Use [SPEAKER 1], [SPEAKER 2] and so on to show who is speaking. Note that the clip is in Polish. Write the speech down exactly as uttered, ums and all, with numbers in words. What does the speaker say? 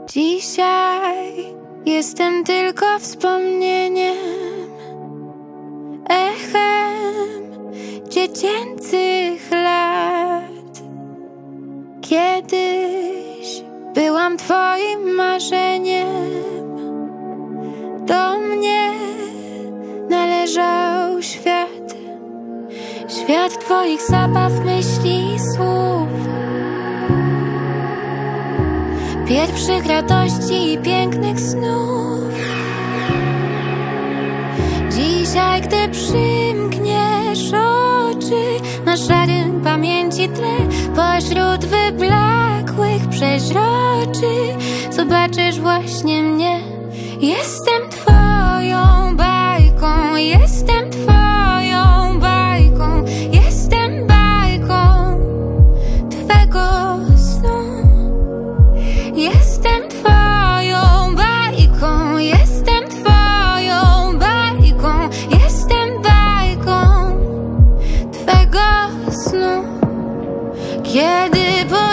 [SPEAKER 1] Dzisiaj jestem tylko wspomnieniem, echem dziecięcych lat. Kiedyś byłam twoim marzeniem, do mnie należał świat. Świat twoich zabaw, myśli i słów, pierwszych radości i pięknych snów. Dzisiaj, gdy przymkniesz oczy na szarym pamięci tle, pośród wyblakłych przeźroczy zobaczysz właśnie mnie. Jestem twoją bajką, jestem twoją bajką, jestem bajką twego snu. Jestem twoją bajką, jestem twoją bajką, jestem bajką twego snu. Kiedy